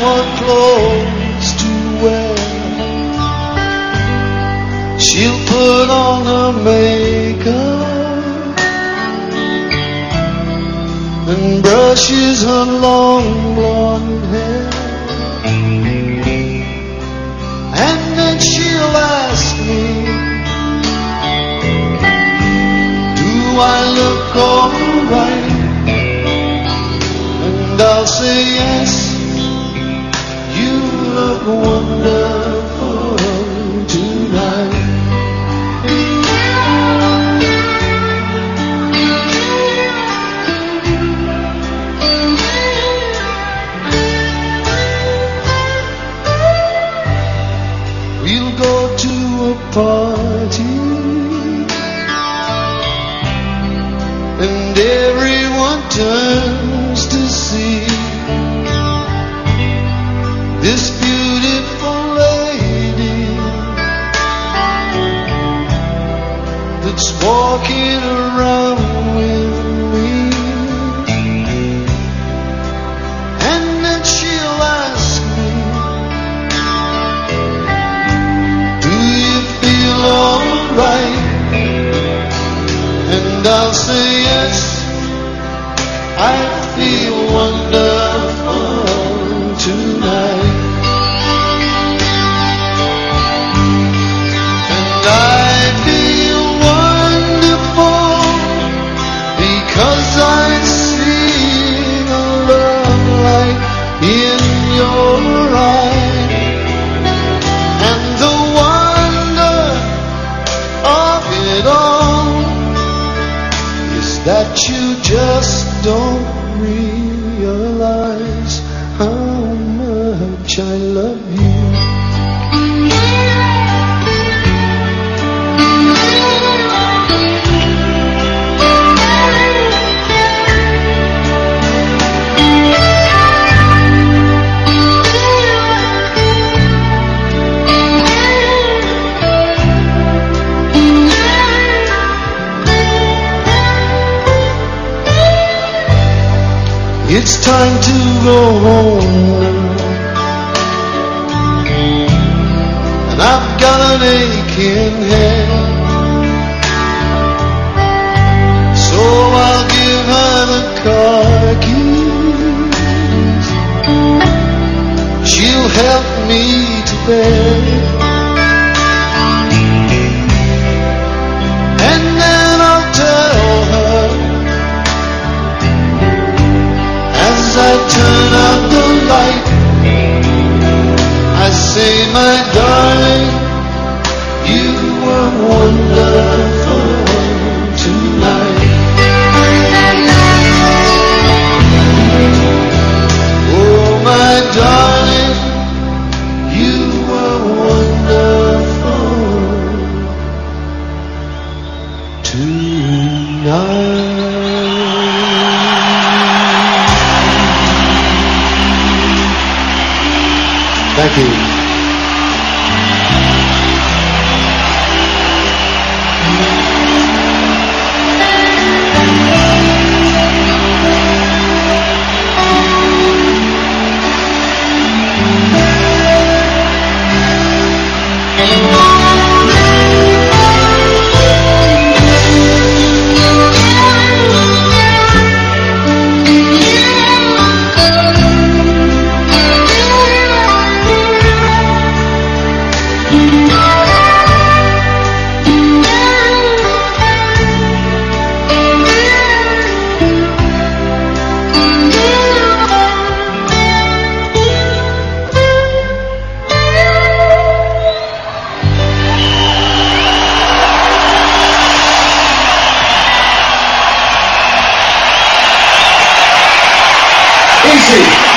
what clothes to wear. She'll put on her makeup and brushes her long blonde hair. And then she'll ask me, do I look alright? And I'll say yes, you look wonderful tonight. We'll go to a party and everyone turns to see this beautiful lady that's walking around with me. And then she'll ask me, do you feel alright? And I'll say yes, I feel wonderful tonight. And I feel wonderful because I see the love light in your eyes. And the wonder of it all is that you just don't realize how much I love you. It's time to go home, and I've got an aching head, so I'll give her the car keys. She'll help me to bed, and then I'll tell her, as I turn out the light, I say, my darling, you were wonderful tonight. Oh, my darling, you were wonderful tonight. Thank you. Easy.